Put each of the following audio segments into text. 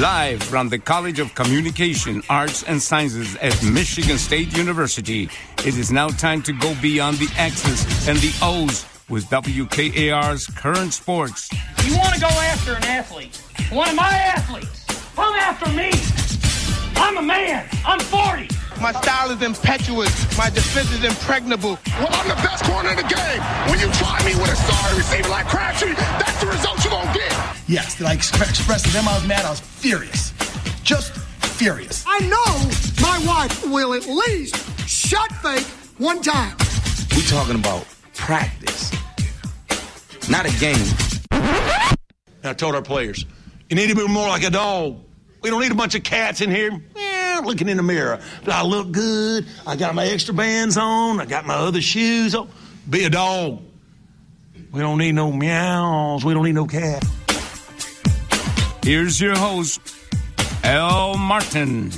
Live from the College of Communication, Arts, and Sciences at Michigan State University, it is now time to go beyond the X's and the O's with WKAR's Current Sports. You want to go after an athlete, one of my athletes, come after me. I'm a man. I'm 40. My style is impetuous. My defense is impregnable. Well, I'm the best corner in the game. When you try me with a sorry receiver like Crabtree, that's the result you're going to get. Yes, did I express to them I was mad? I was furious. Just furious. I know my wife will at least shot fake one time. We talking about practice, not a game. I told our players, you need to be more like a dog. We don't need a bunch of cats in here looking in the mirror. Do I look good? I got my extra bands on. I got my other shoes on. Be a dog. We don't need no meows. We don't need no cat. Here's your host, Al Martin.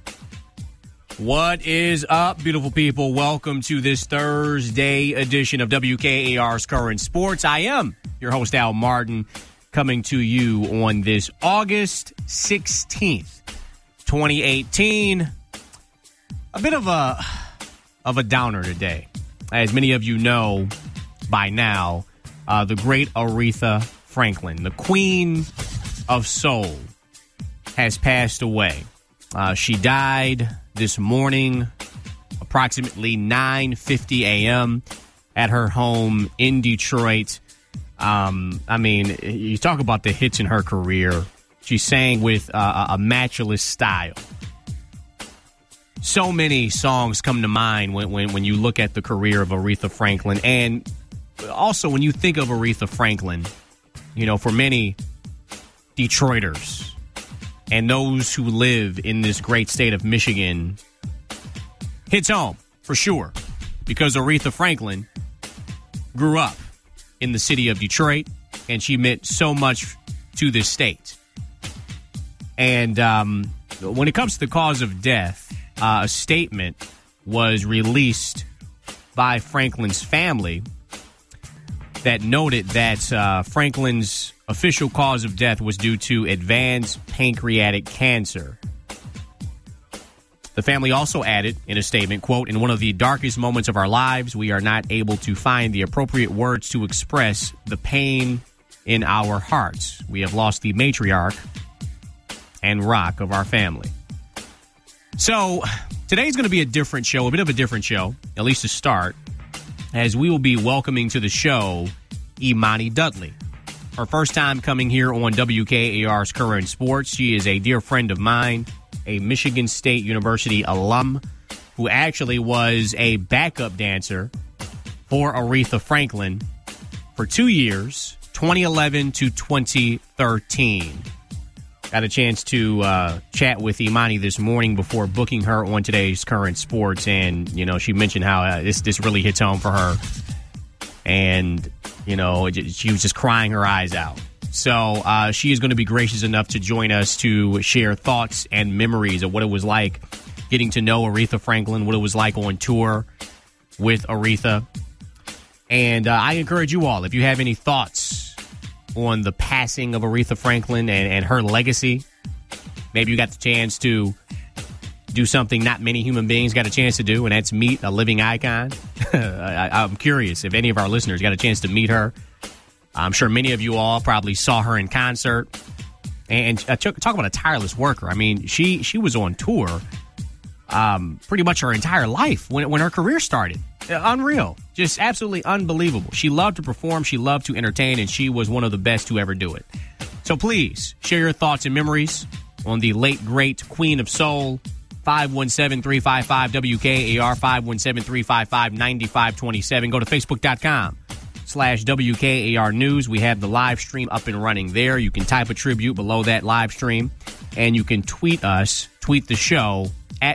What is up, beautiful people? Welcome to this Thursday edition of WKAR's Current Sports. I am your host, Al Martin, coming to you on this August 16th, 2018. A bit of a downer today. As many of you know by now, the great Aretha Franklin, the Queen of Soul, has passed away. She died this morning, approximately 9:50 a.m. at her home in Detroit. I mean, you talk about the hits in her career. She sang with a matchless style. So many songs come to mind when you look at the career of Aretha Franklin. And also, when you think of Aretha Franklin, you know, for many Detroiters and those who live in this great state of Michigan, hits home for sure, because Aretha Franklin grew up in the city of Detroit, and she meant so much to this state. And when it comes to the cause of death, a statement was released by Franklin's family that noted that Franklin's official cause of death was due to advanced pancreatic cancer. The family also added in a statement, quote, "In one of the darkest moments of our lives, we are not able to find the appropriate words to express the pain in our hearts. We have lost the matriarch and rock of our family." So today's going to be a different show, a bit of a different show, at least to start, as we will be welcoming to the show Imani Dudley. Her first time coming here on WKAR's Current Sports. She is a dear friend of mine, a Michigan State University alum who actually was a backup dancer for Aretha Franklin for 2 years, 2011 to 2013. Got a chance to chat with Imani this morning before booking her on today's Current Sports, and, you know, she mentioned how this really hits home for her. And, you know, she was just crying her eyes out. So she is going to be gracious enough to join us to share thoughts and memories of what it was like getting to know Aretha Franklin, what it was like on tour with Aretha. And I encourage you all, if you have any thoughts on the passing of Aretha Franklin and her legacy, maybe you got the chance to do something not many human beings got a chance to do, and that's meet a living icon. I'm curious if any of our listeners got a chance to meet her. I'm sure many of you all probably saw her in concert. And talk about a tireless worker. I mean, she was on tour pretty much her entire life when her career started. Unreal. Just absolutely unbelievable. She loved to perform. She loved to entertain, and she was one of the best to ever do it. So please share your thoughts and memories on the late, great Queen of Soul. 517-355-WKAR, 517-355-9527. Go to Facebook.com/WKAR News. We have the live stream up and running there. You can type a tribute below that live stream, and you can tweet the show at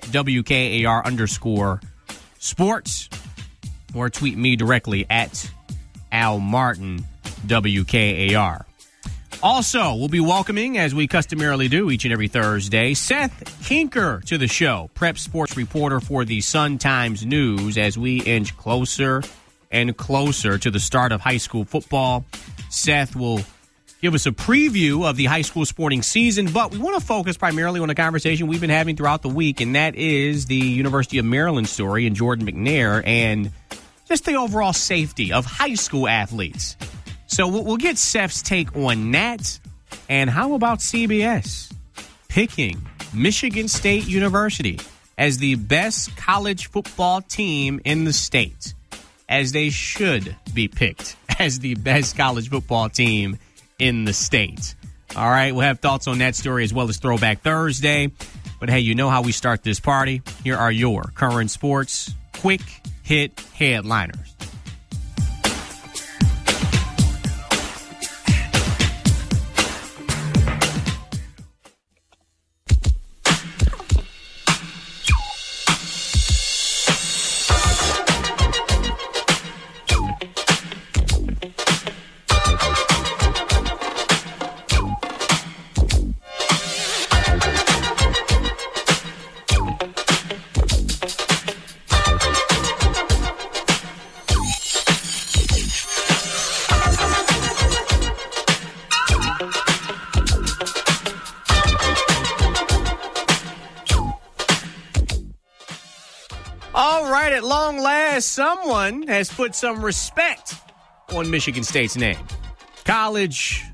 WKAR_sports, or tweet me directly at Al Martin WKAR. Also, we'll be welcoming, as we customarily do each and every Thursday, Seth Kinker to the show, prep sports reporter for the Sun-Times News, as we inch closer and closer to the start of high school football. Seth will give us a preview of the high school sporting season, but we want to focus primarily on a conversation we've been having throughout the week, and that is the University of Maryland story and Jordan McNair and just the overall safety of high school athletes. So we'll get Seth's take on that. And how about CBS picking Michigan State University as the best college football team in the state, as they should be picked as the best college football team in the state? All right, we'll have thoughts on that story as well as Throwback Thursday. But hey, you know how we start this party. Here are your current sports quick hit headliners. At long last, someone has put some respect on Michigan State's name. College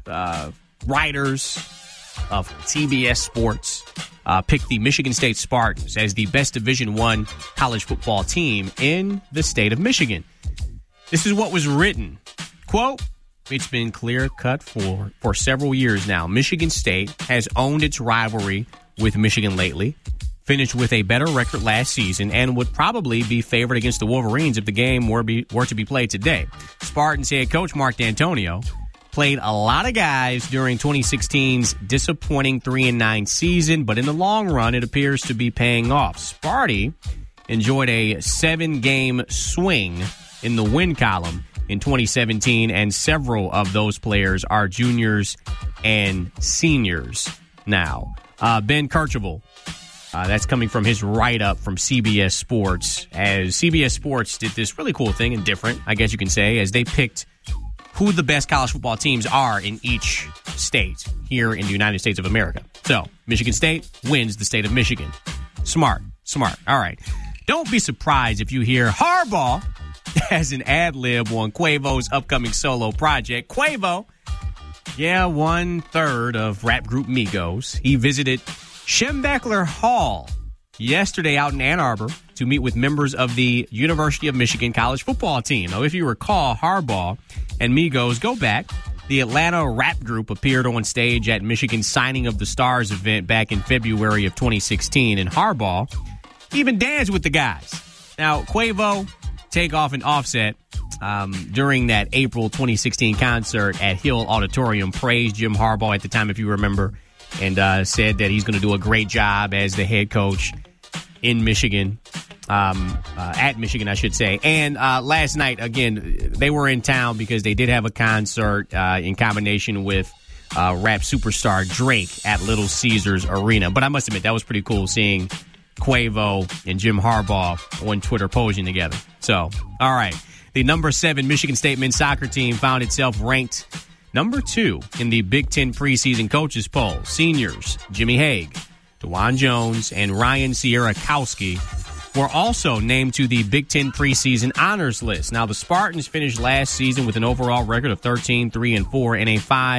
writers of CBS Sports picked the Michigan State Spartans as the best Division I college football team in the state of Michigan. This is what was written. Quote, "It's been clear-cut for several years now. Michigan State has owned its rivalry with Michigan lately, finished with a better record last season, and would probably be favored against the Wolverines if the game were to be played today. Spartans head coach Mark D'Antonio played a lot of guys during 2016's disappointing 3-9 season, but in the long run, it appears to be paying off. Sparty enjoyed a 7-game swing in the win column in 2017, and several of those players are juniors and seniors now." Ben Kercheval, that's coming from his write-up from CBS Sports, as CBS Sports did this really cool thing and different, I guess you can say, as they picked who the best college football teams are in each state here in the United States of America. So, Michigan State wins the state of Michigan. Smart. All right. Don't be surprised if you hear Harbaugh as an ad-lib on Quavo's upcoming solo project. Quavo, 1/3 of rap group Migos. He visited Schembechler Hall yesterday out in Ann Arbor to meet with members of the University of Michigan college football team. Now, if you recall, Harbaugh and Migos go back. The Atlanta rap group appeared on stage at Michigan's Signing of the Stars event back in February of 2016, and Harbaugh even danced with the guys. Now, Quavo, Takeoff, and Offset during that April 2016 concert at Hill Auditorium praised Jim Harbaugh at the time, if you remember, and said that he's going to do a great job as the head coach in Michigan, at Michigan, I should say. And last night, again, they were in town because they did have a concert in combination with rap superstar Drake at Little Caesars Arena. But I must admit, that was pretty cool seeing Quavo and Jim Harbaugh on Twitter posing together. So, all right. The number 7 Michigan State men's soccer team found itself ranked number 2 in the Big Ten preseason coaches poll. Seniors Jimmy Hague, DeJuan Jones, and Ryan Sierakowski were also named to the Big Ten preseason honors list. Now, the Spartans finished last season with an overall record of 13-3-4 and a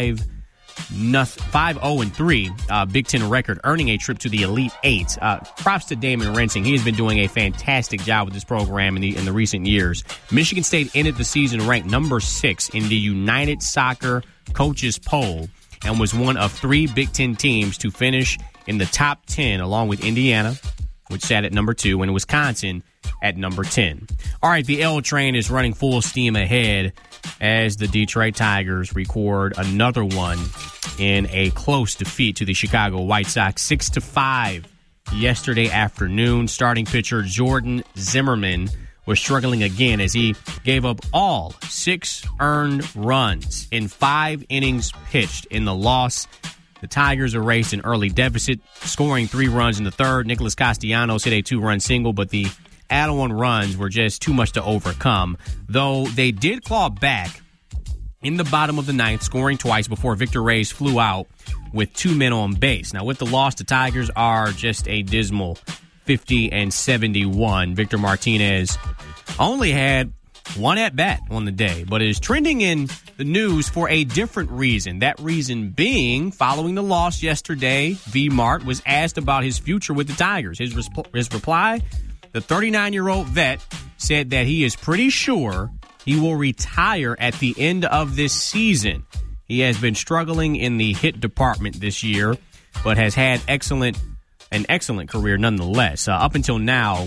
5-0-3 Big Ten record, earning a trip to the Elite Eight. Props to Damon Rensing. He has been doing a fantastic job with this program in the recent years. Michigan State ended the season ranked number 6 in the United Soccer Coaches Poll and was one of 3 Big Ten teams to finish in the top 10, along with Indiana, which sat at number 2, and Wisconsin at number 10. All right, the L train is running full steam ahead as the Detroit Tigers record another one in a close defeat to the Chicago White Sox, 6-5 yesterday afternoon. Starting pitcher Jordan Zimmerman was struggling again as he gave up all 6 earned runs in 5 innings pitched in the loss. The Tigers erased an early deficit, scoring 3 runs in the third. Nicholas Castellanos hit a 2-run single, but the add-on runs were just too much to overcome. Though they did claw back in the bottom of the ninth, scoring twice before Victor Reyes flew out with 2 men on base. Now, with the loss, the Tigers are just a dismal 50-71. Victor Martinez only had 1 at-bat on the day, but is trending in the news for a different reason. That reason being, following the loss yesterday, V-Mart was asked about his future with the Tigers. His reply, the 39-year-old vet said that he is pretty sure he will retire at the end of this season. He has been struggling in the hit department this year, but has had an excellent career nonetheless. Up until now,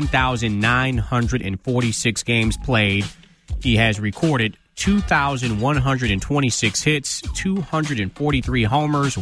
1,946 games played. He has recorded 2,126 hits, 243 homers,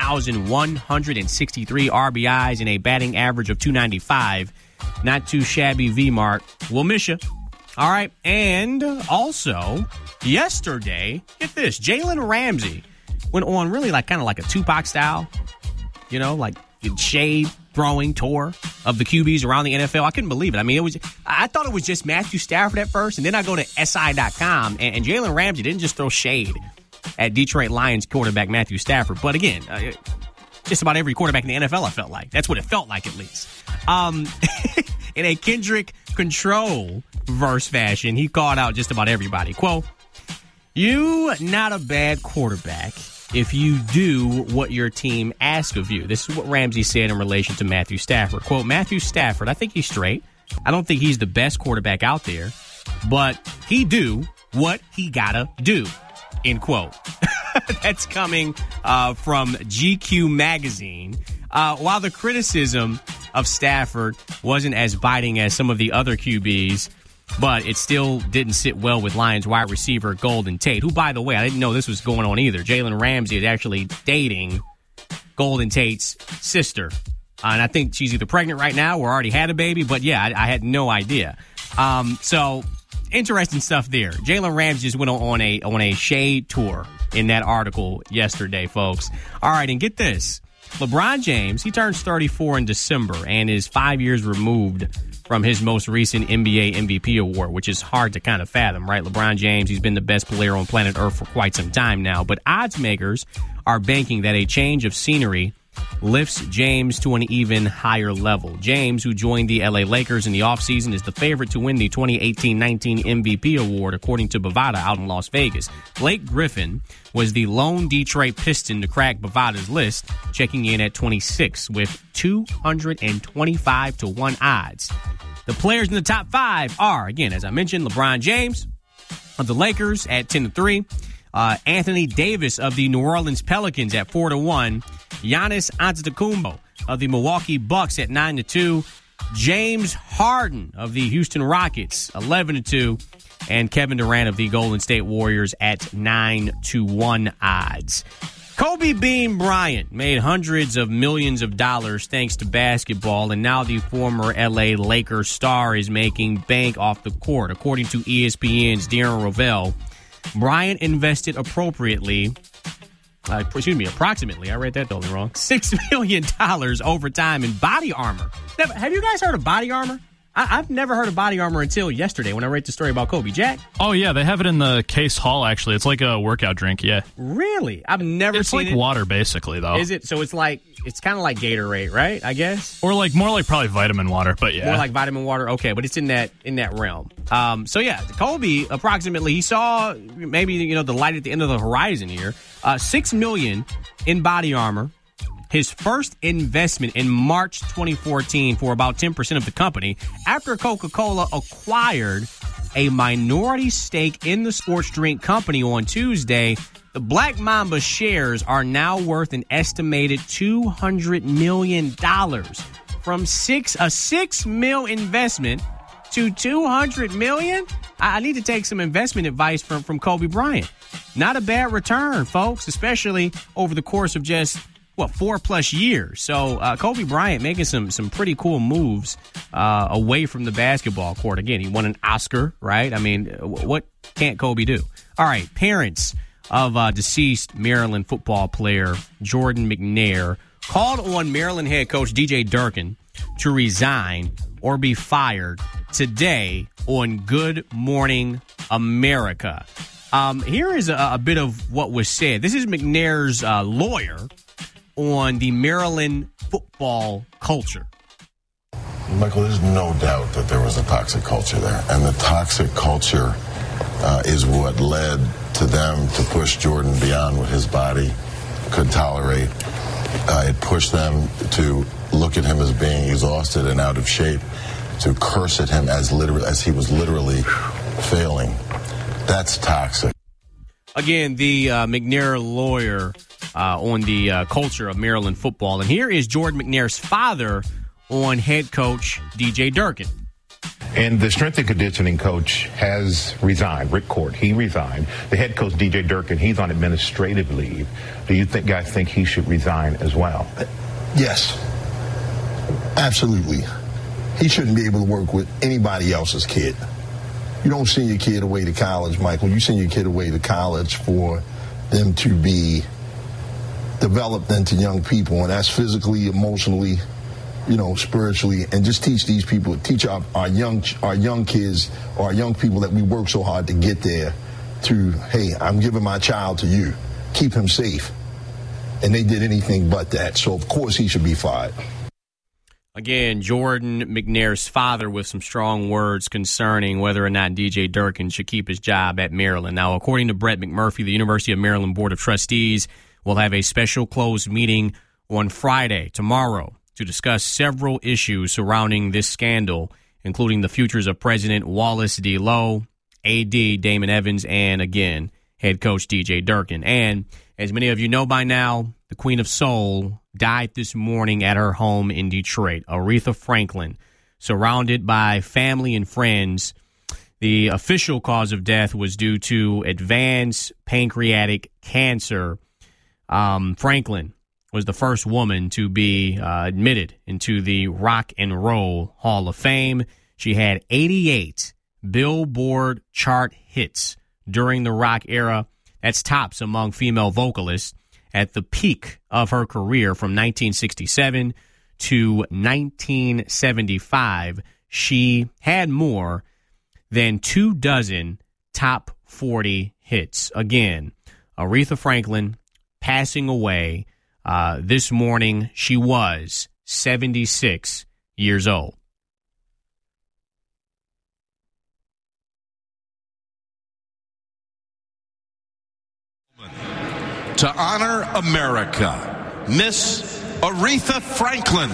1,163 RBIs, and a batting average of .295. Not too shabby, V-Mart. We'll miss you. All right, and also, yesterday, get this, Jalen Ramsey went on really kind of like a Tupac style, like shade throwing tour of the QBs around the NFL. I couldn't believe it. I mean, I thought it was just Matthew Stafford at first, and then I go to SI.com, and Jalen Ramsey didn't just throw shade at Detroit Lions quarterback Matthew Stafford, but again, just about every quarterback in the NFL, I felt like. That's what it felt like, at least. In a Kendrick Control verse fashion, he called out just about everybody. Quote, "You not a bad quarterback if you do what your team asks of you." This is what Ramsey said in relation to Matthew Stafford. Quote, "Matthew Stafford, I think he's straight. I don't think he's the best quarterback out there, but he do what he gotta do." End quote. That's coming from GQ magazine. While the criticism of Stafford wasn't as biting as some of the other QBs, but it still didn't sit well with Lions wide receiver Golden Tate, who, by the way, I didn't know this was going on either. Jalen Ramsey is actually dating Golden Tate's sister. And I think she's either pregnant right now or already had a baby. But, yeah, I had no idea. So, interesting stuff there. Jalen Ramsey just went on a shade tour in that article yesterday, folks. All right, and get this. LeBron James, he turns 34 in December and is 5 years removed from his most recent NBA MVP award, which is hard to kind of fathom, right? LeBron James, he's been the best player on planet Earth for quite some time now, but odds makers are banking that a change of scenery lifts James to an even higher level. James, who joined the LA Lakers in the offseason, is the favorite to win the 2018-19 MVP award, according to Bovada out in Las Vegas. Blake Griffin was the lone Detroit Piston to crack Bovada's list, checking in at 26 with 225-1 odds. The players in the top 5 are, again, as I mentioned, LeBron James of the Lakers at 10-3, Anthony Davis of the New Orleans Pelicans at 4-1, Giannis Antetokounmpo of the Milwaukee Bucks at 9-2, James Harden of the Houston Rockets 11-2, and Kevin Durant of the Golden State Warriors at 9-1 odds. Kobe Bean Bryant made hundreds of millions of dollars thanks to basketball, and now the former L.A. Lakers star is making bank off the court. According to ESPN's Darren Rovell, Bryant invested approximately, I read that totally wrong, $6 million over time in body armor. Now, have you guys heard of body armor? I've never heard of body armor until yesterday when I read the story about Kobe. Jack? Oh, yeah, they have it in the Case Hall, actually. It's like a workout drink, yeah. Really? I've never seen it. It's like water, basically, though. Is it? So it's kind of like Gatorade, right, I guess? Or more like probably vitamin water, but yeah. More like vitamin water? Okay, but it's in that realm. So, yeah, Kobe, approximately, he saw maybe, the light at the end of the horizon here. $6 million in body armor. His first investment in March 2014 for about 10% of the company after Coca-Cola acquired a minority stake in the sports drink company on Tuesday. The Black Mamba shares are now worth an estimated $200 million. From a $6 million investment to $200 million? I need to take some investment advice from Kobe Bryant. Not a bad return, folks, especially over the course of just 4+ years. So Kobe Bryant making some pretty cool moves away from the basketball court. Again, he won an Oscar, right? I mean, what can't Kobe do? All right, parents of deceased Maryland football player Jordan McNair called on Maryland head coach DJ Durkin to resign or be fired today on Good Morning America. Here is a bit of what was said. This is McNair's lawyer on the Maryland football culture. Michael, there's no doubt that there was a toxic culture there. And the toxic culture is what led to them to push Jordan beyond what his body could tolerate. It pushed them to look at him as being exhausted and out of shape, to curse at him as he was literally failing. That's toxic. Again, the McNair lawyer on the culture of Maryland football. And here is Jordan McNair's father on head coach DJ Durkin. And the strength and conditioning coach has resigned. Rick Court, he resigned. The head coach, DJ Durkin, he's on administrative leave. Do you guys think he should resign as well? Yes, absolutely. He shouldn't be able to work with anybody else's kid. You don't send your kid away to college, Michael. You send your kid away to college for them to be developed into young people, and that's physically, emotionally, spiritually, and just teach these people, teach our young kids, or our young people that we work so hard to get there to, hey, I'm giving my child to you. Keep him safe. And they did anything but that. So, of course, he should be fired. Again, Jordan McNair's father with some strong words concerning whether or not DJ Durkin should keep his job at Maryland. Now, according to Brett McMurphy, the University of Maryland Board of Trustees will have a special closed meeting on Friday, tomorrow, to discuss several issues surrounding this scandal, including the futures of President Wallace D. Lowe, AD Damon Evans, and, again, head coach DJ Durkin. And as many of you know by now, the Queen of Soul died this morning at her home in Detroit, Aretha Franklin, surrounded by family and friends. The official cause of death was due to advanced pancreatic cancer. Franklin was the first woman to be admitted into the Rock and Roll Hall of Fame. She had 88 Billboard chart hits during the rock era. That's tops among female vocalists. At the peak of her career from 1967 to 1975, she had more than 24 top 40 hits. Again, Aretha Franklin passing away this morning. She was 76 years old. To honor America, Miss Aretha Franklin.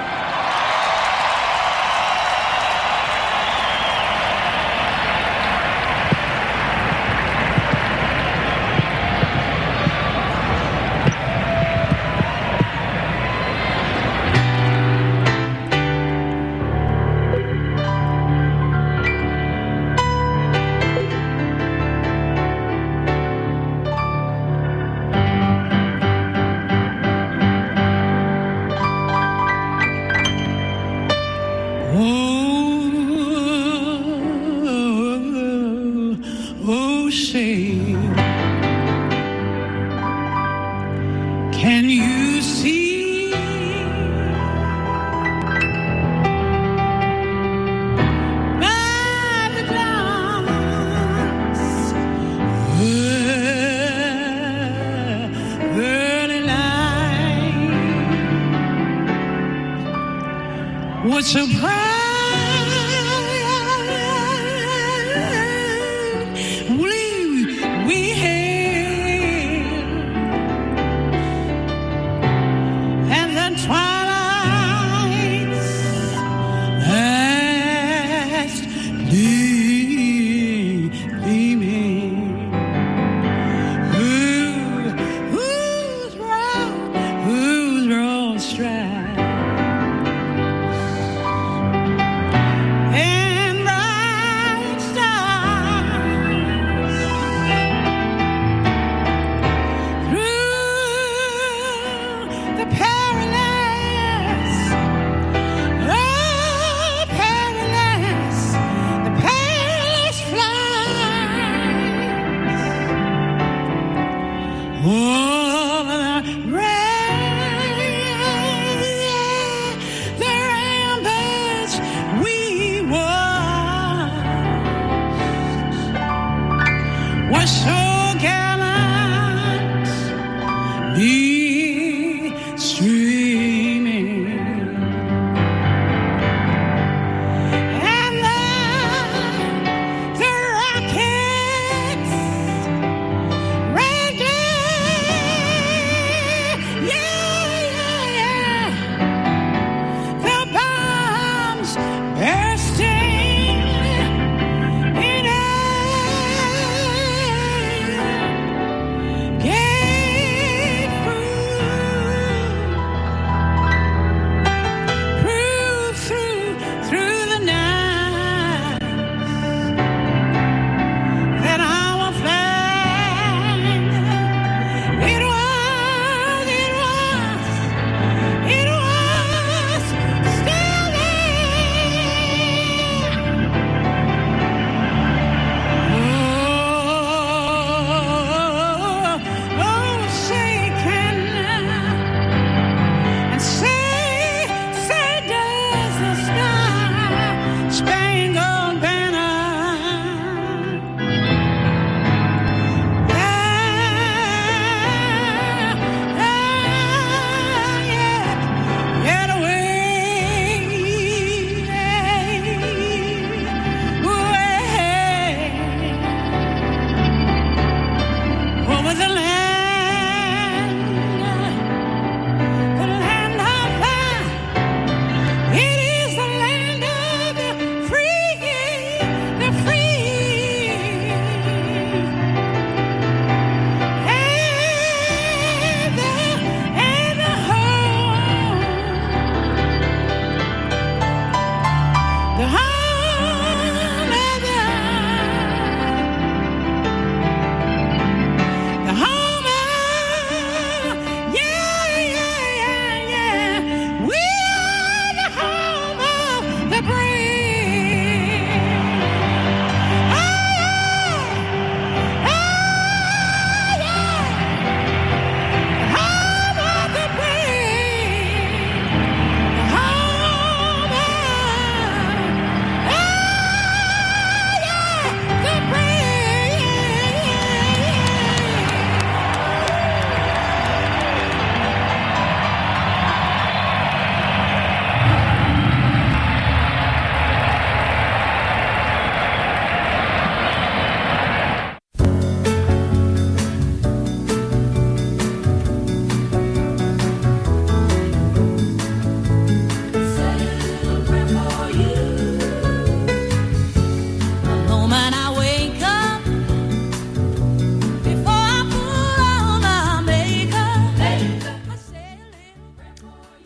Can you see by the dawn's early light what surprise we had?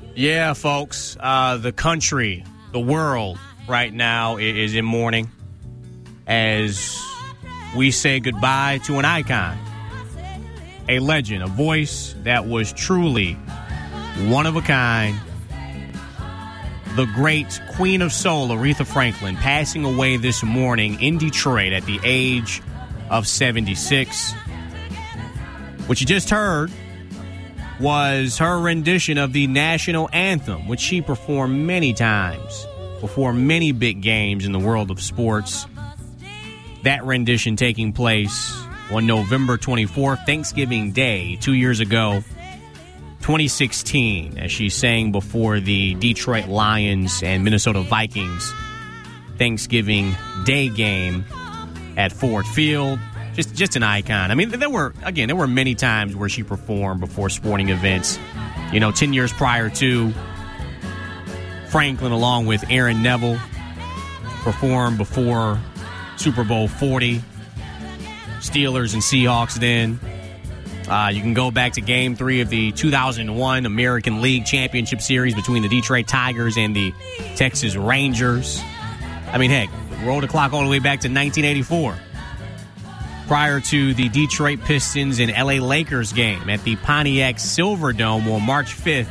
Yeah, folks, the country, the world right now is in mourning as we say goodbye to an icon, a legend, a voice that was truly one of a kind. The great Queen of Soul, Aretha Franklin, passing away this morning in Detroit at the age of 76. What you just heard was her rendition of the national anthem, which she performed many times before many big games in the world of sports. That rendition taking place on November 24th, Thanksgiving Day, 2 years ago, 2016, as she sang before the Detroit Lions and Minnesota Vikings Thanksgiving Day game at Ford Field. Just an icon. I mean, there were many times where she performed before sporting events. 10 years prior to, Franklin, along with Aaron Neville, performed before Super Bowl 40. Steelers and Seahawks then. You can go back to Game 3 of the 2001 American League Championship Series between the Detroit Tigers and the Texas Rangers. I mean, heck, roll the clock all the way back to 1984. Prior to the Detroit Pistons and LA Lakers game at the Pontiac Silverdome on March 5th,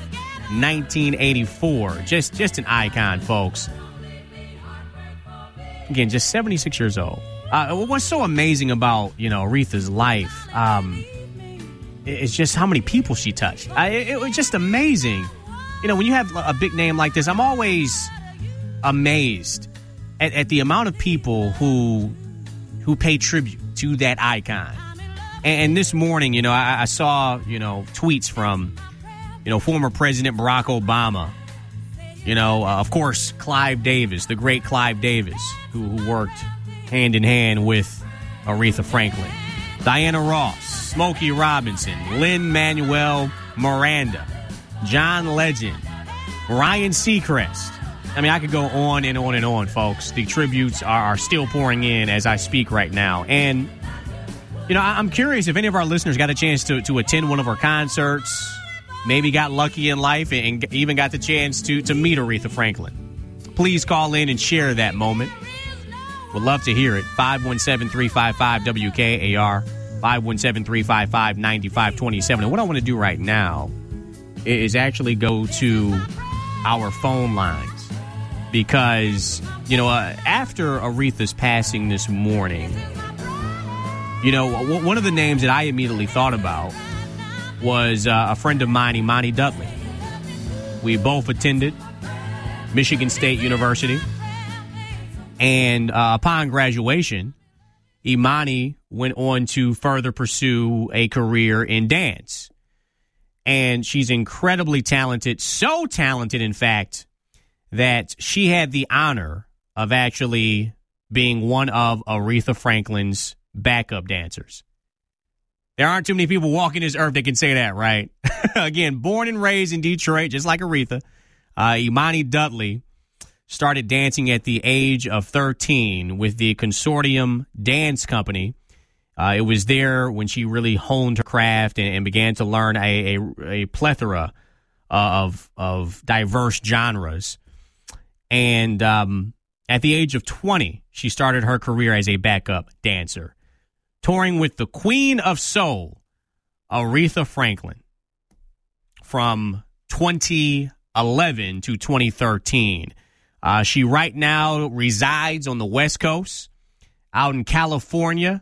1984. Just an icon, folks. Again, just 76 years old. What's so amazing about, Aretha's life is just how many people she touched. It was just amazing. When you have a big name like this, I'm always amazed at the amount of people who pay tribute to that icon. And this morning, I saw, tweets from, former President Barack Obama. Of course, Clive Davis, the great Clive Davis, who worked hand in hand with Aretha Franklin. Diana Ross, Smokey Robinson, Lin-Manuel Miranda, John Legend, Ryan Seacrest. I mean, I could go on and on and on, folks. The tributes are still pouring in as I speak right now. And, I'm curious if any of our listeners got a chance to attend one of her concerts, maybe got lucky in life and even got the chance to meet Aretha Franklin. Please call in and share that moment. Would love to hear it. 517-355-WKAR, 517-355-9527. And what I want to do right now is actually go to our phone lines. Because, after Aretha's passing this morning, one of the names that I immediately thought about was a friend of mine, Imani Dudley. We both attended Michigan State University. And upon graduation, Imani went on to further pursue a career in dance. And she's incredibly talented, so talented, in fact, that she had the honor of actually being one of Aretha Franklin's backup dancers. There aren't too many people walking this earth that can say that, right? Again, born and raised in Detroit, just like Aretha, Imani Dudley started dancing at the age of 13 with the Consortium Dance Company. It was there when she really honed her craft and began to learn a plethora of diverse genres. And at the age of 20, she started her career as a backup dancer, touring with the Queen of Soul, Aretha Franklin, from 2011 to 2013. She right now resides on the West Coast, out in California,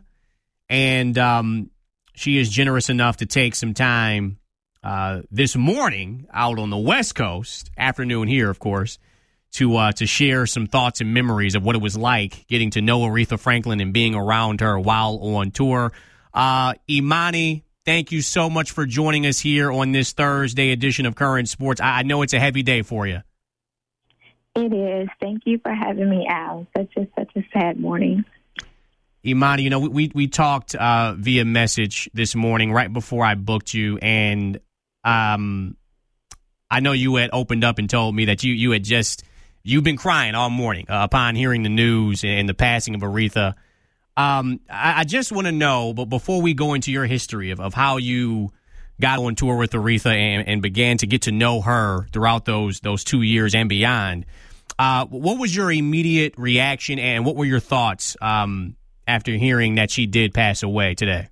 and she is generous enough to take some time this morning out on the West Coast, afternoon here, of course, to share some thoughts and memories of what it was like getting to know Aretha Franklin and being around her while on tour. Imani, thank you so much for joining us here on this Thursday edition of Current Sports. I know it's a heavy day for you. It is. Thank you for having me out. Such a sad morning. Imani, we talked via message this morning right before I booked you, and I know you had opened up and told me that you've been crying all morning upon hearing the news and the passing of Aretha. I just want to know, but before we go into your history of how you got on tour with Aretha and began to get to know her throughout those 2 years and beyond. What was your immediate reaction, and what were your thoughts after hearing that she did pass away today?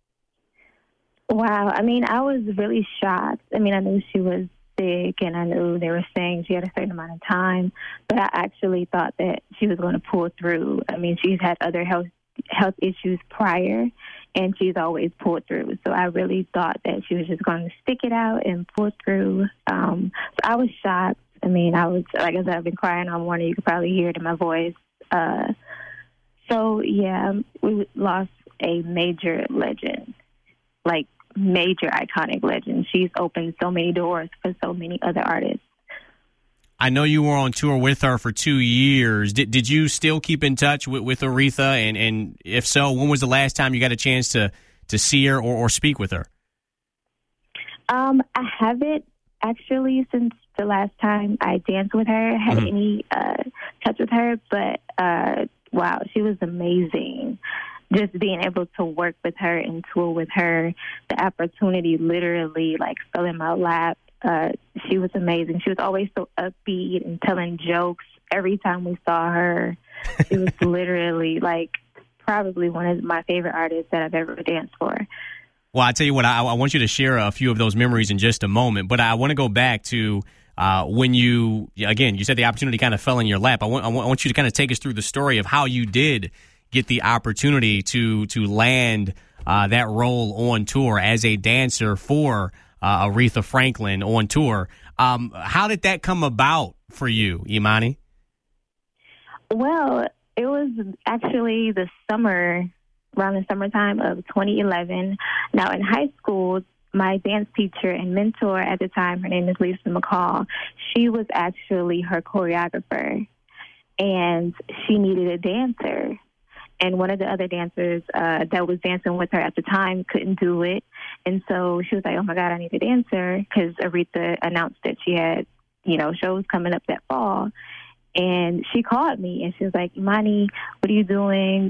Wow. I mean, I was really shocked. I mean, I knew she was sick, and I knew they were saying she had a certain amount of time, but I actually thought that she was going to pull through. I mean, she's had other health issues prior, and she's always pulled through. So I really thought that she was just going to stick it out and pull through. So I was shocked. I mean, I was, like I said, I've been crying all morning. You could probably hear it in my voice. So, yeah, we lost a major legend, like major iconic legend. She's opened so many doors for so many other artists. I know you were on tour with her for 2 years. Did you still keep in touch with Aretha? And if so, when was the last time you got a chance to see her or speak with her? I haven't actually since the last time I danced with her, had any touch with her. But, wow, she was amazing. Just being able to work with her and tour with her, the opportunity literally, like, fell in my lap. She was amazing. She was always so upbeat and telling jokes every time we saw her. She was literally, like, probably one of my favorite artists that I've ever danced for. Well, I tell you what, I want you to share a few of those memories in just a moment, but I want to go back to when you said the opportunity kind of fell in your lap. I want you to kind of take us through the story of how you did get the opportunity to land that role on tour as a dancer for Aretha Franklin on tour. How did that come about for you, Imani? Well, it was actually around the summertime of 2011. Now, in high school, my dance teacher and mentor at the time, her name is Lisa McCall, she was actually her choreographer, and she needed a dancer. And one of the other dancers that was dancing with her at the time couldn't do it. And so she was like, oh, my God, I need a dancer, because Aretha announced that she had, shows coming up that fall. And she called me, and she was like, Imani, what are you doing?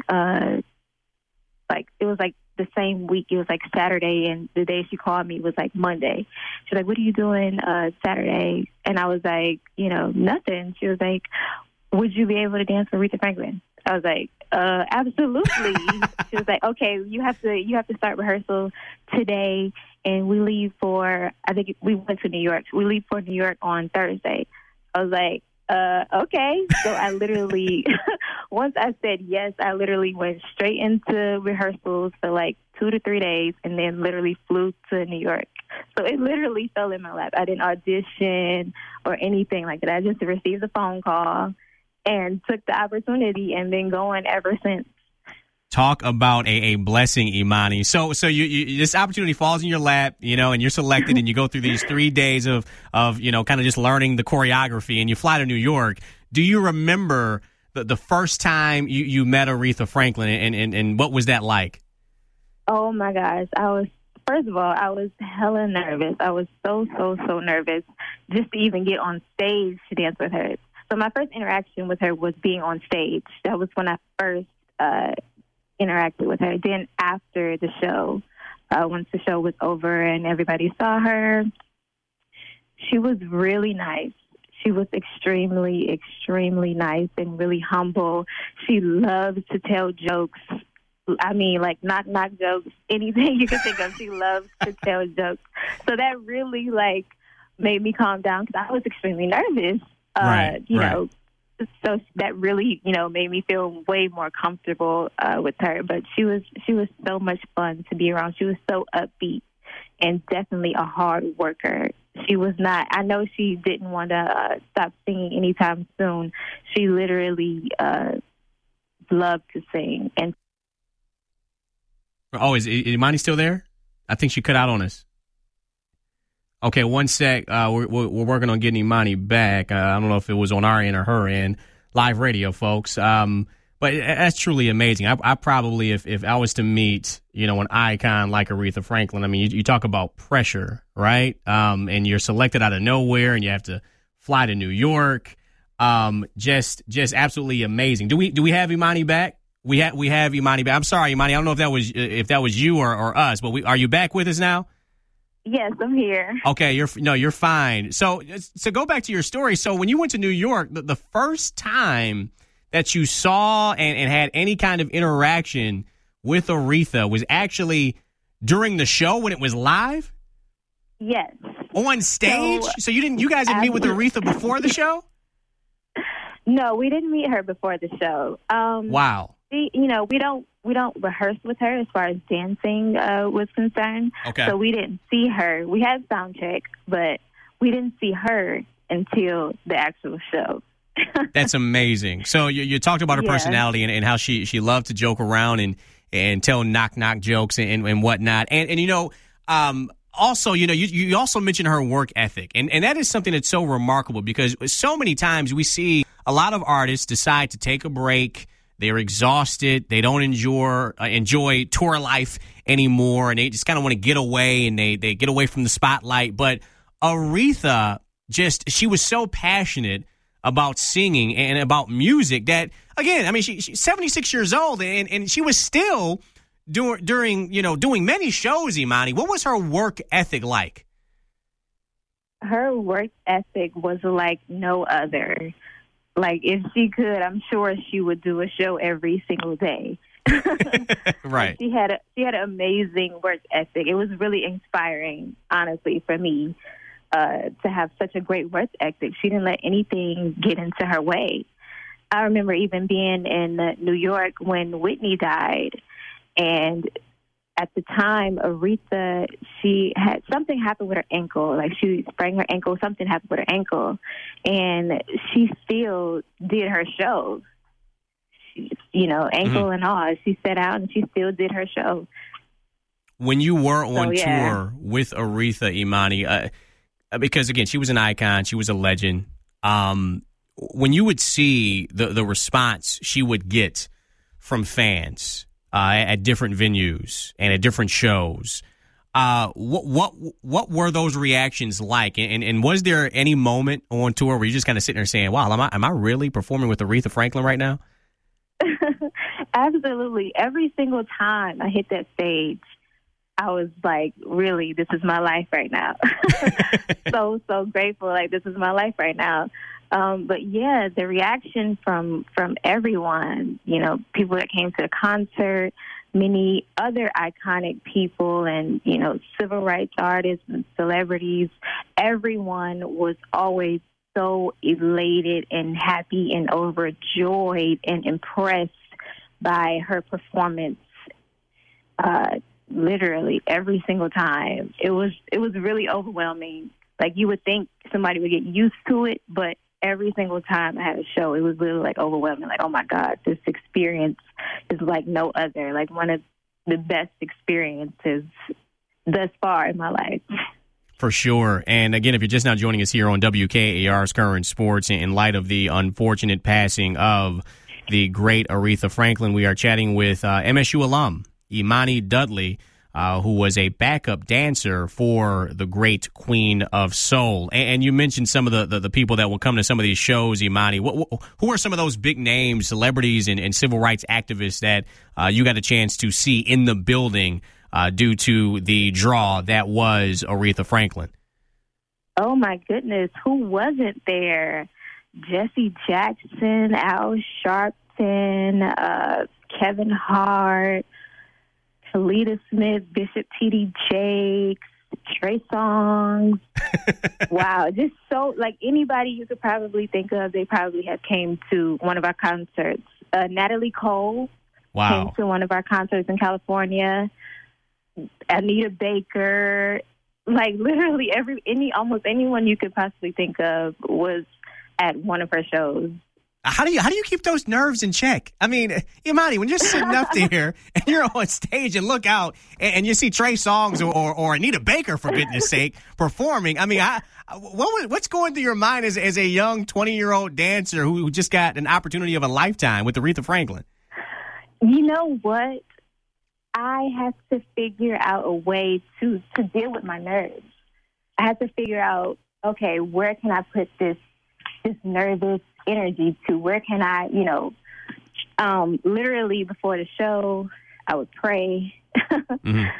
It was like the same week. It was like Saturday, and the day she called me was like Monday. She was like, what are you doing Saturday? And I was like, nothing. She was like, would you be able to dance for Aretha Franklin? I was like, absolutely. She was like, okay, you have to start rehearsal today, and we leave for, I think we went to New York. We leave for New York on Thursday. I was like, okay. So I literally, once I said yes, I literally went straight into rehearsals for like 2 to 3 days, and then literally flew to New York. So it literally fell in my lap. I didn't audition or anything like that. I just received a phone call and took the opportunity, and been going ever since. Talk about a blessing, Imani. So you this opportunity falls in your lap, and you're selected, and you go through these 3 days of kind of just learning the choreography, and you fly to New York. Do you remember the first time you met Aretha Franklin, and what was that like? Oh my gosh, first of all, I was hella nervous. I was so nervous just to even get on stage to dance with her. So my first interaction with her was being on stage. That was when I first interacted with her. Then after the show, once the show was over and everybody saw her, she was really nice. She was extremely, extremely nice and really humble. She loves to tell jokes. I mean, like knock jokes, anything you can think of. She loves to tell jokes. So that really made me calm down, because I was extremely nervous. Right. So that really, made me feel way more comfortable with her. But she was so much fun to be around. She was so upbeat and definitely a hard worker. She was not. I know she didn't want to stop singing anytime soon. She literally loved to sing. And is Imani still there? I think she cut out on us. Okay, one sec. We're working on getting Imani back. I don't know if it was on our end or her end. Live radio, folks. But that's truly amazing. I probably, if I was to meet, an icon like Aretha Franklin, I mean, you talk about pressure, right? And you're selected out of nowhere, and you have to fly to New York. Just absolutely amazing. Do we have Imani back? We have Imani back. I'm sorry, Imani. I don't know if that was you or us, but are you back with us now? Yes, I'm here. Okay, you're fine. So go back to your story. So when you went to New York, the first time that you saw and had any kind of interaction with Aretha was actually during the show when it was live? Yes. On stage? So you guys didn't meet with Aretha before the show? No, we didn't meet her before the show. Wow. We don't rehearse with her as far as dancing was concerned. Okay. So we didn't see her. We had sound check, but we didn't see her until the actual show. That's amazing. So you talked about her personality and how she loved to joke around and tell knock jokes and whatnot. And also, you also mentioned her work ethic. And that is something that's so remarkable because so many times we see a lot of artists decide to take a break. They're exhausted. They don't enjoy tour life anymore. And they just kind of want to get away and they get away from the spotlight. But Aretha, she was so passionate about singing and about music that, again, I mean, she's 76 years old and she was still doing many shows, Imani. What was her work ethic like? Her work ethic was like no other. Like, if she could, I'm sure she would do a show every single day. Right. She had an amazing work ethic. It was really inspiring, honestly, for me to have such a great work ethic. She didn't let anything get into her way. I remember even being in New York when Whitney died, and at the time, Aretha, she had something happen with her ankle. Like, she sprained her ankle, something happened with her ankle, and she still did her show. Ankle and all. She set out and she still did her show. When you were on tour with Aretha, Imani, because, again, she was an icon, she was a legend, when you would see the response she would get from fans at different venues and at different shows, what were those reactions like? And was there any moment on tour where you just kind of sitting there saying, "Wow, am I really performing with Aretha Franklin right now?" Absolutely. Every single time I hit that stage, I was like, really, this is my life right now. So grateful. Like, this is my life right now. But yeah, the reaction from everyone, people that came to the concert, many other iconic people and, civil rights artists and celebrities, everyone was always so elated and happy and overjoyed and impressed by her performance. Literally every single time. It was really overwhelming. Like, you would think somebody would get used to it, but every single time I had a show, it was really like overwhelming. Like, oh my God, this experience is like no other. Like, one of the best experiences thus far in my life. For sure. And again, if you're just now joining us here on WKAR's Current Sports, in light of the unfortunate passing of the great Aretha Franklin, we are chatting with MSU alum Imani Dudley, who was a backup dancer for the great Queen of Soul. And you mentioned some of the people that will come to some of these shows, Imani. Who are some of those big names, celebrities, and civil rights activists that you got a chance to see in the building due to the draw that was Aretha Franklin? Oh, my goodness. Who wasn't there? Jesse Jackson, Al Sharpton, Kevin Hart, Talita Smith, Bishop T.D. Jakes, Trey Songz. Wow, just so, like, anybody you could probably think of, they probably have came to one of our concerts. Natalie Cole came to one of our concerts in California. Anita Baker. Like, literally almost anyone you could possibly think of was at one of her shows. How do you keep those nerves in check? I mean, Imani, when you're sitting up there and you're on stage and look out and you see Trey Songz or Anita Baker, for goodness sake, performing, I mean, what's going through your mind as a young 20-year-old dancer who just got an opportunity of a lifetime with Aretha Franklin? You know what? I had to figure out a way to deal with my nerves. I had to figure out, okay, where can I put this nervous energy to? Where can I, literally before the show, I would pray,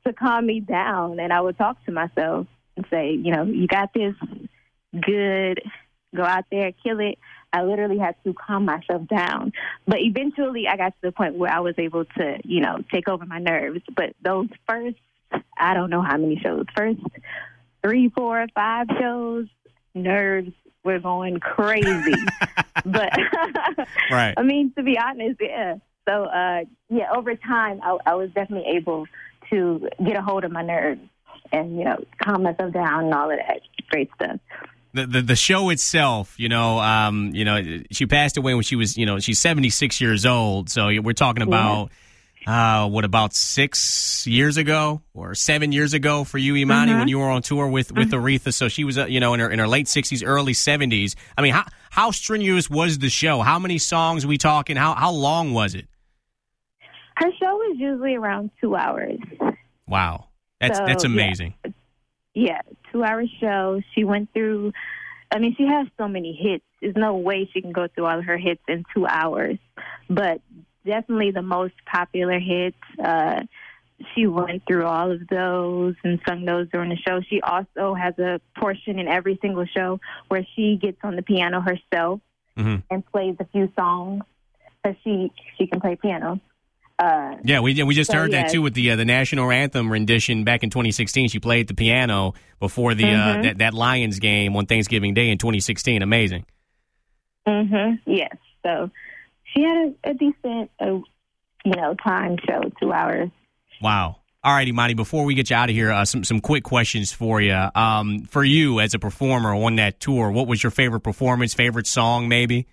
to calm me down, and I would talk to myself and say, you got this, good, go out there, kill it. I literally had to calm myself down. But eventually I got to the point where I was able to, take over my nerves. But those first, I don't know how many shows, first 3, 4, 5 shows, nerves were going crazy. But, right. I mean, to be honest, yeah. So, over time, I was definitely able to get a hold of my nerves and, calm myself down and all of that great stuff. The show itself, she passed away when she was, she's 76 years old. So we're talking about, about 6 years ago or 7 years ago for you, Imani, when you were on tour with Aretha. So she was, in her late 60s, early 70s. I mean, how strenuous was the show? How many songs we talking? How long was it? Her show was usually around 2 hours. Wow. That's amazing. Yeah, 2-hour show. She went through, she has so many hits. There's no way she can go through all of her hits in 2 hours. But definitely the most popular hits, she went through all of those and sung those during the show. She also has a portion in every single show where she gets on the piano herself and plays a few songs because she can play piano. We just heard that too with the national anthem rendition back in 2016. She played the piano before the that Lions game on Thanksgiving Day in 2016. Amazing. Yes. So she had a decent, time show, 2 hours. Wow. All right, Imani. Before we get you out of here, some quick questions for you. For you as a performer on that tour, what was your favorite performance? Favorite song, maybe?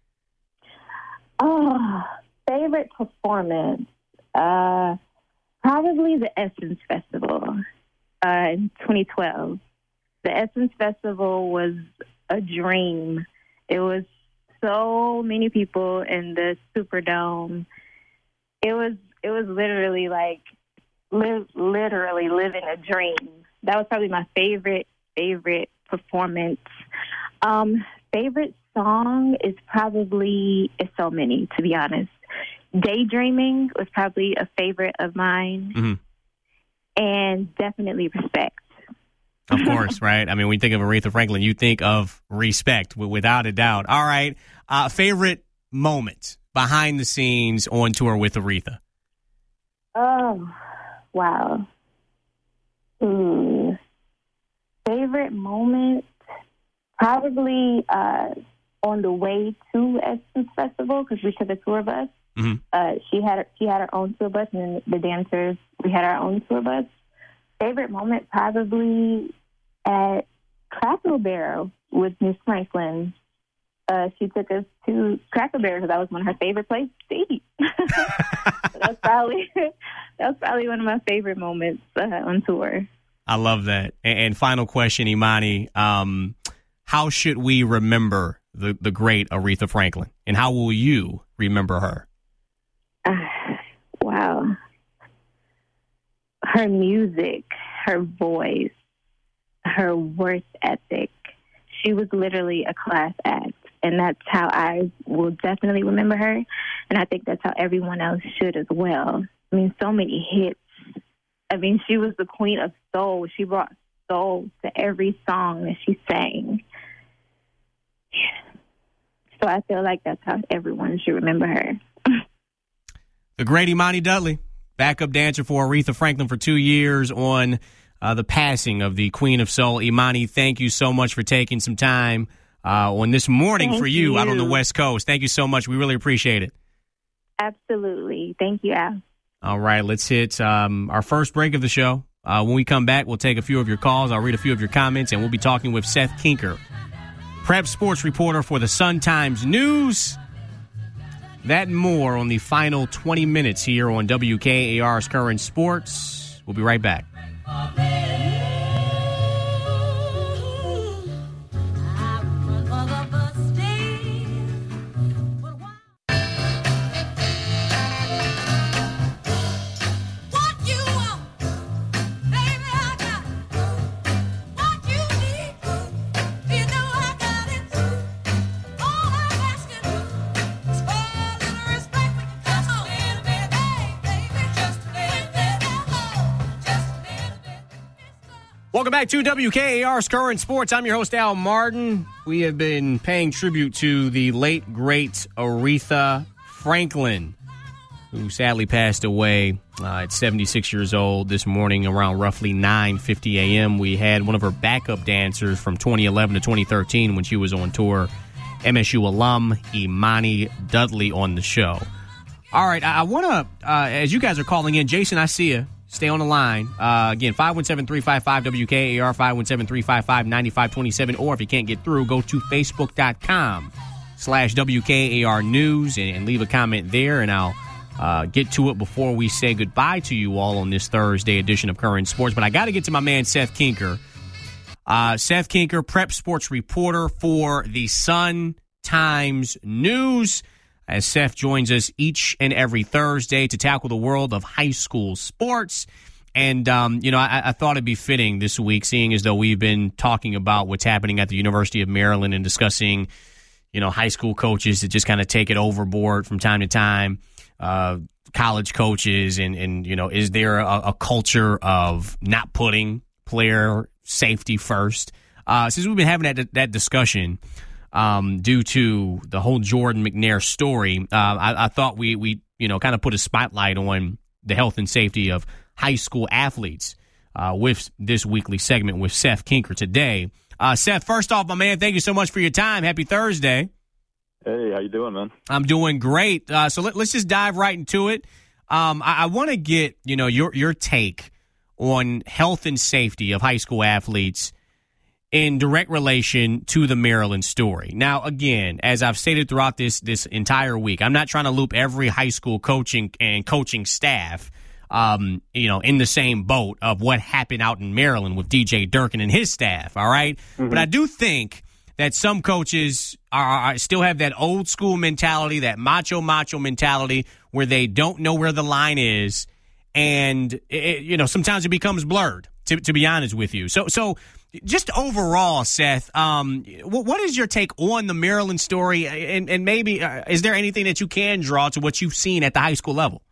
Oh. Favorite performance, probably the Essence Festival in 2012. The Essence Festival was a dream. It was so many people in the Superdome. It was literally like literally living a dream. That was probably my favorite performance. Favorite song is so many, to be honest. Daydreaming was probably a favorite of mine, and definitely Respect. Of course, right? I mean, when you think of Aretha Franklin, you think of Respect, without a doubt. All right, favorite moment behind the scenes on tour with Aretha? Oh, wow. Favorite moment? Probably on the way to Essence Festival, because we took a tour bus. She had her own tour bus, and then the dancers, we had our own tour bus. Favorite moment probably at Cracker Barrel with Miss Franklin. She took us to Cracker Barrel because that was one of her favorite places to eat. That's probably one of my favorite moments on tour. I love that. And final question, Imani. How should we remember the great Aretha Franklin, and how will you remember her? Wow. Her music, her voice, her work ethic. She was literally a class act, and that's how I will definitely remember her, and I think that's how everyone else should as well. I mean, so many hits. I mean, she was the queen of soul. She brought soul to every song that she sang. So I feel like that's how everyone should remember her. The great Imani Dudley, backup dancer for Aretha Franklin for 2 years on the passing of the Queen of Soul. Imani, thank you so much for taking some time on this morning for you out on the West Coast. Thank you so much. We really appreciate it. Absolutely. Thank you, Al. All right, let's hit our first break of the show. When we come back, we'll take a few of your calls. I'll read a few of your comments, and we'll be talking with Seth Kinker, prep sports reporter for the Sun-Times News. That and more on the final 20 minutes here on WKAR's Current Sports. We'll be right back. Welcome back to WKAR's Current Sports. I'm your host, Al Martin. We have been paying tribute to the late, great Aretha Franklin, who sadly passed away at 76 years old this morning around roughly 9:50 a.m. We had one of her backup dancers from 2011 to 2013 when she was on tour, MSU alum Imani Dudley, on the show. All right, I want to, as you guys are calling in, Jason, I see you. Stay on the line. Again, 517-355-WKAR, 517-355-9527. Or if you can't get through, go to Facebook.com/WKAR News and leave a comment there, and I'll get to it before we say goodbye to you all on this Thursday edition of Current Sports. But I got to get to my man, Seth Kinker. Seth Kinker, prep sports reporter for the Sun-Times News, as Seth joins us each and every Thursday to tackle the world of high school sports. And, I thought it'd be fitting this week, seeing as though we've been talking about what's happening at the University of Maryland and discussing, high school coaches that just kind of take it overboard from time to time, college coaches, and is there a culture of not putting player safety first? Since we've been having that discussion, due to the whole Jordan McNair story, I thought we kind of put a spotlight on the health and safety of high school athletes with this weekly segment with Seth Kinker today. Seth, first off, my man, thank you so much for your time. Happy Thursday. Hey, how you doing, man? I'm doing great. So let's just dive right into it. I want to get your take on health and safety of high school athletes in direct relation to the Maryland story. Now, again, as I've stated throughout this entire week, I'm not trying to loop every high school coaching staff, in the same boat of what happened out in Maryland with DJ Durkin and his staff, all right? Mm-hmm. But I do think that some coaches still have that old school mentality, that macho mentality, where they don't know where the line is, and sometimes it becomes blurred, to be honest with you. So just overall, Seth, what is your take on the Maryland story, and maybe is there anything that you can draw to what you've seen at the high school level?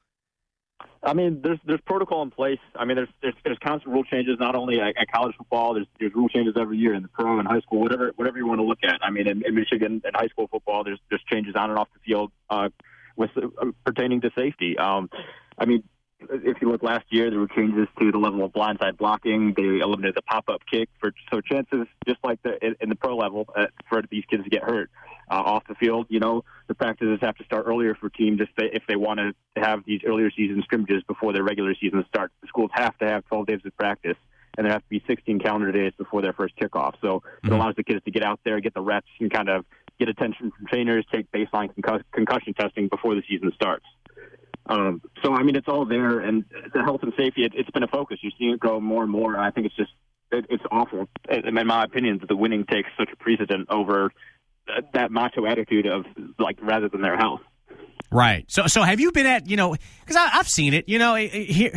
I mean, there's protocol in place. I mean, there's constant rule changes, not only at college football. There's rule changes every year in the pro and high school, whatever you want to look at. I mean, in Michigan, in high school football, there's changes on and off the field with pertaining to safety. I mean, if you look last year, there were changes to the level of blindside blocking. They eliminated the pop-up kick so chances, just like in the pro level, for these kids to get hurt off the field. The practices have to start earlier for teams if they want to have these earlier season scrimmages before their regular season starts. The schools have to have 12 days of practice, and there have to be 16 calendar days before their first kickoff. So it allows the kids to get out there, get the reps, and kind of get attention from trainers, take baseline concussion testing before the season starts. So, I mean, it's all there, and the health and safety, it's been a focus. You're seeing it grow more and more, and I think it's awful, in my opinion, that the winning takes such a precedent over that macho attitude of, rather than their health. Right. So have you been at, because I've seen it, here,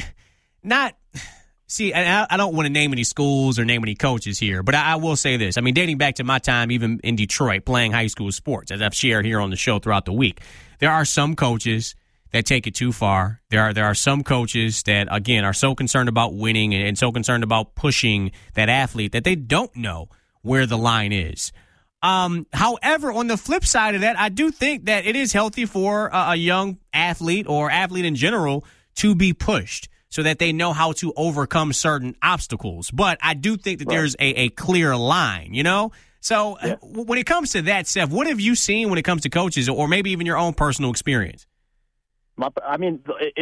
I don't want to name any schools or name any coaches here, but I will say this. I mean, dating back to my time, even in Detroit, playing high school sports, as I've shared here on the show throughout the week, there are some coaches that take it too far. There are some coaches that, again, are so concerned about winning and so concerned about pushing that athlete that they don't know where the line is. However, on the flip side of that, I do think that it is healthy for a young athlete or athlete in general to be pushed so that they know how to overcome certain obstacles. But I do think that there's a clear line, So when it comes to that, Seth, what have you seen when it comes to coaches or maybe even your own personal experience? I mean,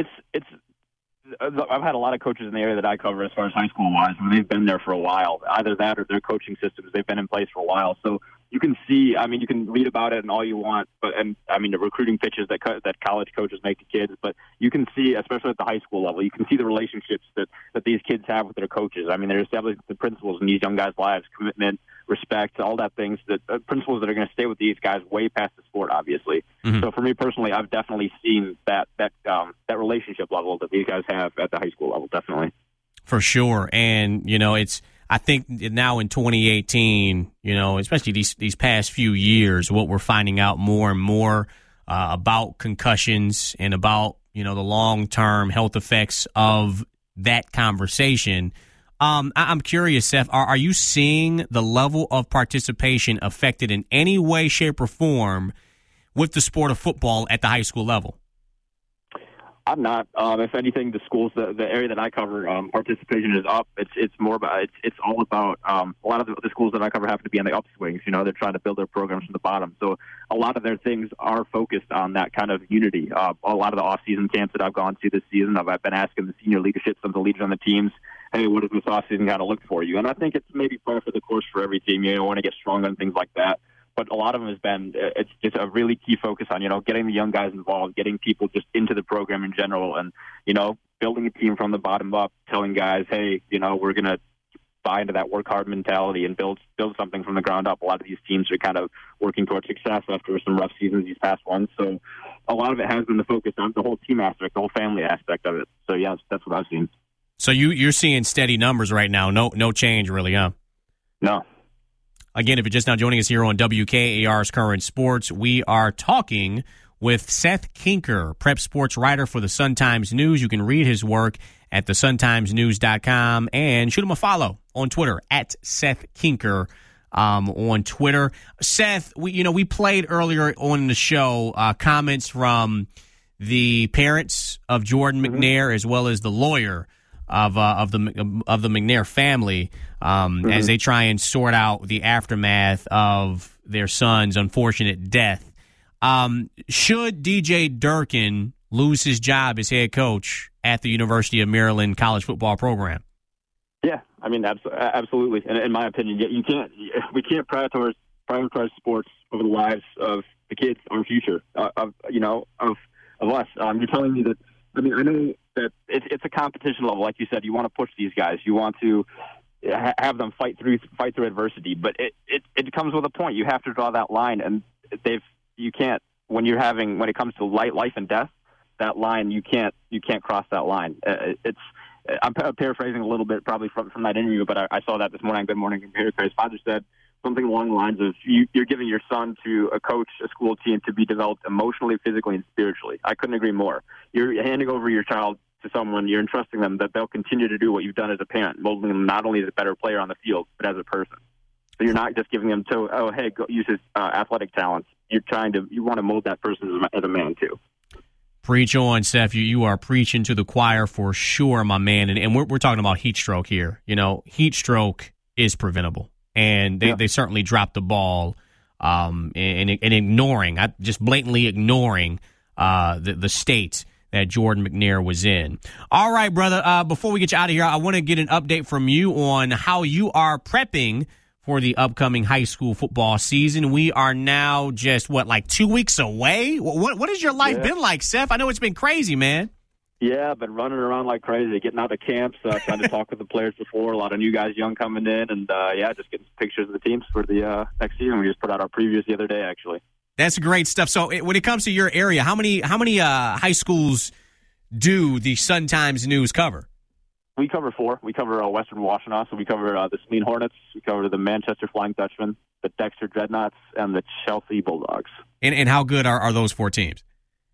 I've had a lot of coaches in the area that I cover as far as high school wise, where they've been there for a while. Either that or their coaching systems, they've been in place for a while. So you can see, I mean, you can read about it and all you want, but the recruiting pitches that college coaches make to kids, but you can see, especially at the high school level, you can see the relationships that these kids have with their coaches. I mean, they're establishing the principles in these young guys' lives, commitment, respect, all that things, that principles that are going to stay with these guys way past the sport, obviously. Mm-hmm. So for me personally, I've definitely seen that relationship level that these guys have at the high school level, definitely. For sure. And, I think now in 2018, especially these past few years, what we're finding out more and more about concussions and about, the long-term health effects of that conversation I'm curious, Seth, are you seeing the level of participation affected in any way, shape, or form with the sport of football at the high school level? I'm not. If anything, the schools, the area that I cover, participation is up. It's more about it's all about a lot of the schools that I cover happen to be on the upswings. You know, they're trying to build their programs from the bottom. So a lot of their things are focused on that kind of unity. A lot of the off-season camps that I've gone to this season, I've been asking the senior leadership, some of the leaders on the teams, hey, what does this off-season kind of look for you? And I think it's maybe par for the course for every team. You want to get stronger and things like that. But a lot of them has been, it's just a really key focus on, getting the young guys involved, getting people just into the program in general, and, building a team from the bottom up, telling guys, hey, we're going to buy into that work hard mentality and build something from the ground up. A lot of these teams are kind of working towards success after some rough seasons these past ones. So a lot of it has been the focus on the whole team aspect, the whole family aspect of it. So, yeah, that's what I've seen. So you're seeing steady numbers right now. No change really, huh? No. Again, if you're just now joining us here on WKAR's Current Sports, we are talking with Seth Kinker, prep sports writer for the Sun-Times News. You can read his work at thesuntimesnews.com and shoot him a follow on Twitter at Seth Kinker on Twitter. Seth, we played earlier on the show comments from the parents of Jordan McNair as well as the lawyer of the McNair family as they try and sort out the aftermath of their son's unfortunate death. Should DJ Durkin lose his job as head coach at the University of Maryland college football program? Yeah, I mean, absolutely. And in my opinion, we can't prioritize sports over the lives of the kids, our future, of us. You're telling me that. I mean, I know that it's a competition level, like you said. You want to push these guys. You want to have them fight through adversity. But it comes with a point. You have to draw that line, and you can't when it comes to life and death. That line you can't cross that line. I'm paraphrasing a little bit probably from that interview, but I saw that this morning. Good Morning America. His father said something along the lines of, you're giving your son to a coach, a school team, to be developed emotionally, physically, and spiritually. I couldn't agree more. You're handing over your child to someone, you're entrusting them that they'll continue to do what you've done as a parent, molding them not only as a better player on the field, but as a person. So you're not just giving them go use his athletic talents. You want to mold that person as a man, too. Preach on, Seth. You are preaching to the choir for sure, my man. And we're talking about heat stroke here. Heat stroke is preventable. And they certainly dropped the ball in ignoring, just blatantly ignoring the state that Jordan McNair was in. All right, brother, before we get you out of here, I want to get an update from you on how you are prepping for the upcoming high school football season. We are now just, 2 weeks away? What has your life been like, Seth? I know it's been crazy, man. Yeah, I've been running around like crazy, getting out to camps, trying to talk with the players before. A lot of new guys, young, coming in, and just getting pictures of the teams for the next season. We just put out our previews the other day, actually. That's great stuff. So, when it comes to your area, how many high schools do the Sun-Times News cover? We cover 4. We cover Western Washtenaw, so we cover the Saline Hornets, we cover the Manchester Flying Dutchmen, the Dexter Dreadnoughts, and the Chelsea Bulldogs. And how good are those 4 teams?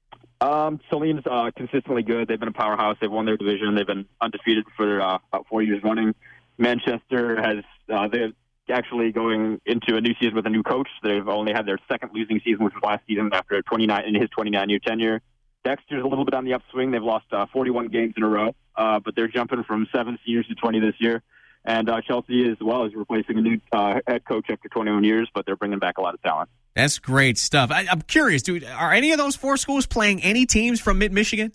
Saline's consistently good. They've been a powerhouse. They've won their division. They've been undefeated for about 4 years running. Manchester they're actually going into a new season with a new coach. They've only had their second losing season, which was last season after his 29-year tenure. Dexter's a little bit on the upswing. They've lost 41 games in a row, but they're jumping from 7 seniors to 20 this year. And Chelsea, as well, is replacing a new head coach after 21 years, but they're bringing back a lot of talent. That's great stuff. I'm curious, dude, are any of those 4 schools playing any teams from Mid-Michigan?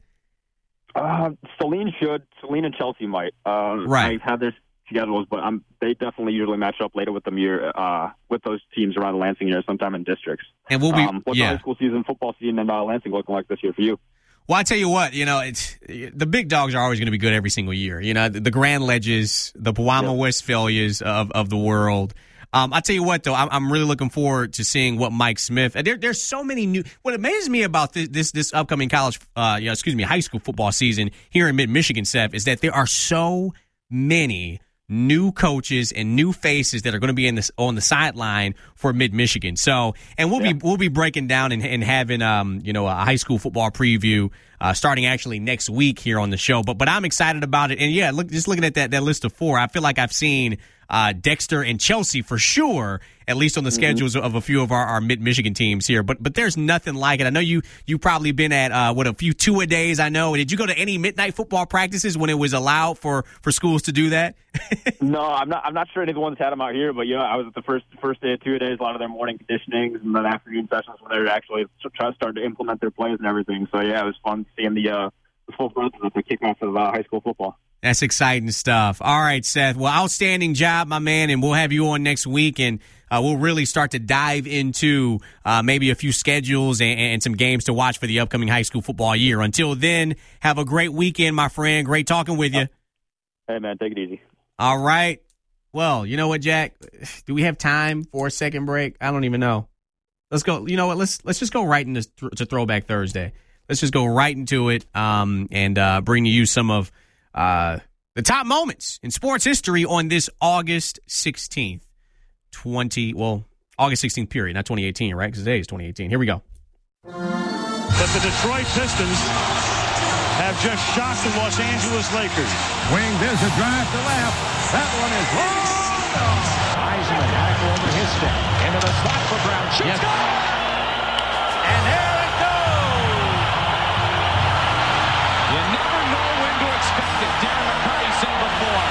Saline should. Saline and Chelsea might. Right. I have their schedules, but they definitely usually match up later with them with those teams around the Lansing area, sometime in districts. And we'll be what's the high school season, football season, and Lansing looking like this year for you? Well, I tell you what, it's the big dogs are always going to be good every single year. The Grand Ledges, the Pewamo Westphalias of the world. I tell you what, though, I'm really looking forward to seeing what Mike Smith. There's so many new. What amazes me about this upcoming high school football season here in Mid-Michigan, Seth, is that there are so many new coaches and new faces that are going to be on the sideline for Mid-Michigan. So, and we'll be breaking down and having a high school football preview starting actually next week here on the show. But I'm excited about it. And yeah, just looking at that list of 4, I feel like I've seen Dexter and Chelsea for sure, at least on the schedules of a few of our Mid-Michigan teams here. But there's nothing like it. I know you probably been at a few two-a-days. I know. Did you go to any midnight football practices when it was allowed for schools to do that? No, I'm not sure any of the ones had them out here. But I was at the first day of two-a-days. A lot of their morning conditionings and then afternoon sessions when they were actually starting to implement their plays and everything. So yeah, it was fun seeing the full breadth of the kickoff of high school football. That's exciting stuff. All right, Seth. Well, outstanding job, my man, and we'll have you on next week, and we'll really start to dive into maybe a few schedules and some games to watch for the upcoming high school football year. Until then, have a great weekend, my friend. Great talking with you. Hey, man, take it easy. All right. Well, you know what, Jack? Do we have time for a second break? I don't even know. Let's go. You know what? Let's just go right into to Throwback Thursday. Let's just go right into it and bring you some of the top moments in sports history on this August 16th, August 16th period, not 2018, right? Because today is 2018. Here we go. But the Detroit Pistons have just shocked the Los Angeles Lakers. Wing, there's a drive to left. That one is long. Heisman back over his step. Into the spot for Brown. Shoots good. And there it goes. You never know when to expect it. Darren McCarty said before.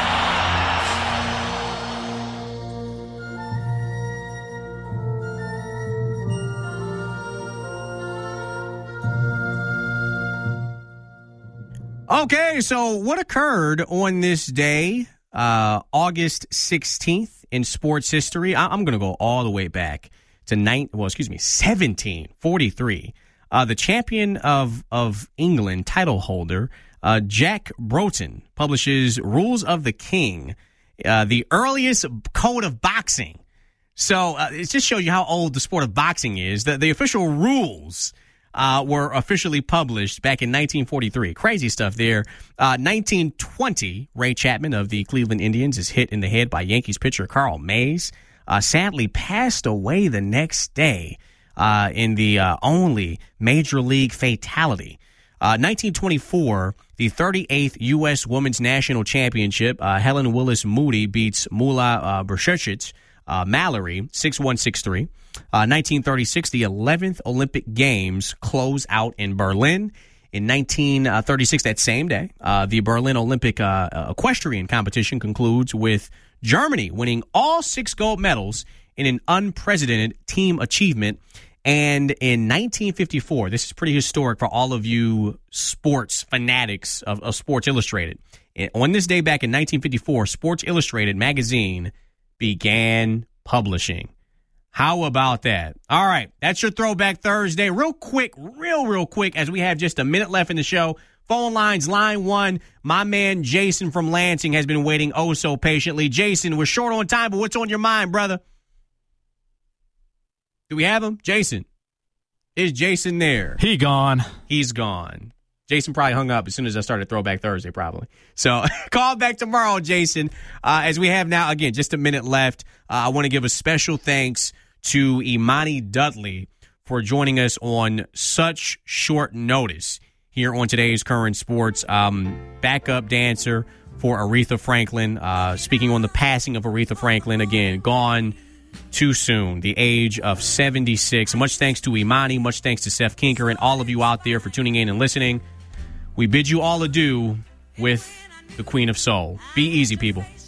Okay, so what occurred on this day, August 16th in sports history? I'm going to go all the way back to 1743. The champion of England title holder, Jack Broughton, publishes Rules of the King, the earliest code of boxing. So it just shows you how old the sport of boxing is. The official rules were officially published back in 1943. Crazy stuff there. 1920, Ray Chapman of the Cleveland Indians is hit in the head by Yankees pitcher Carl Mays. Sadly passed away the next day in the only major league fatality. 1924, the 38th U.S. Women's National Championship, Helen Willis Moody beats Mula Bershevich Mallory 6-1, 6-3. 1936, the 11th Olympic Games close out in Berlin. In 1936, that same day, the Berlin Olympic equestrian competition concludes with Germany winning all 6 gold medals in an unprecedented team achievement. And in 1954, this is pretty historic for all of you sports fanatics of Sports Illustrated. On this day back in 1954, Sports Illustrated magazine began publishing. How about that? All right, that's your Throwback Thursday. Real quick, as we have just a minute left in the show. Phone lines, line 1. My man Jason from Lansing has been waiting oh so patiently. Jason, we're short on time, but what's on your mind, brother? Do we have him? Jason. Is Jason there? He's gone. Jason probably hung up as soon as I started Throwback Thursday, probably. So call back tomorrow, Jason. As we have now, again, just a minute left. I want to give a special thanks to Imani Dudley for joining us on such short notice here on today's Current Sports. Backup dancer for Aretha Franklin. Speaking on the passing of Aretha Franklin, again, gone too soon, the age of 76. Much thanks to Imani, much thanks to Seth Kinker and all of you out there for tuning in and listening. We bid you all adieu with the Queen of Soul. Be easy, people.